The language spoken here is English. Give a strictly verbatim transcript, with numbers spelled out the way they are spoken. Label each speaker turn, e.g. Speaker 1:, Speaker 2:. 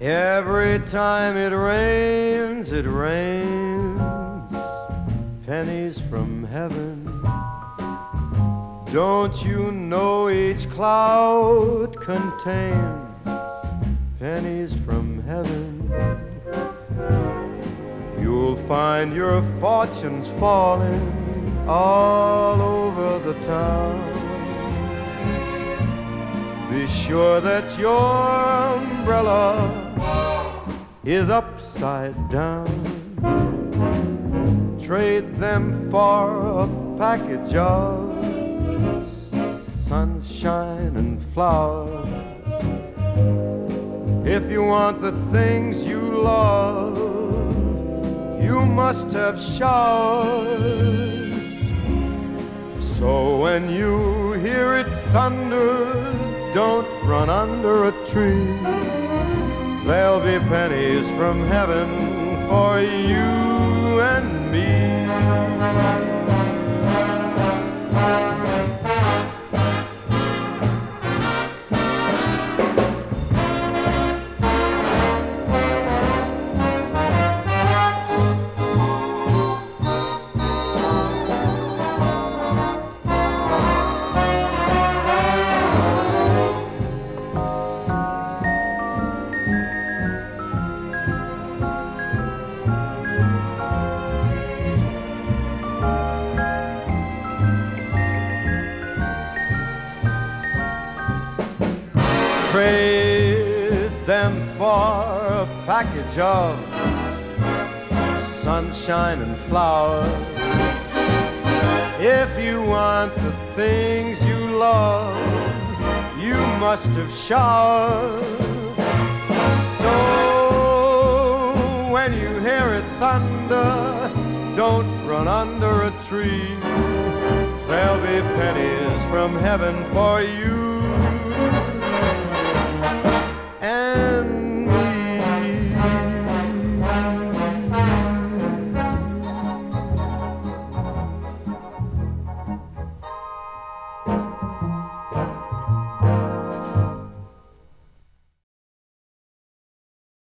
Speaker 1: Every time it rains, it rains pennies from heaven. Don't you know each cloud contains pennies from heaven? You'll find your fortunes falling all over the town. Be sure that your umbrella is upside down. Trade them for a package of sunshine and flowers. If you want the things you love, you must have showers. So when you hear it thunder, don't run under a tree. There'll be pennies from heaven for you and me. Trade them for a package of sunshine and flowers. If you want the things you love, you must have showers. So when you hear it thunder, don't run under a tree. There'll be pennies from heaven for you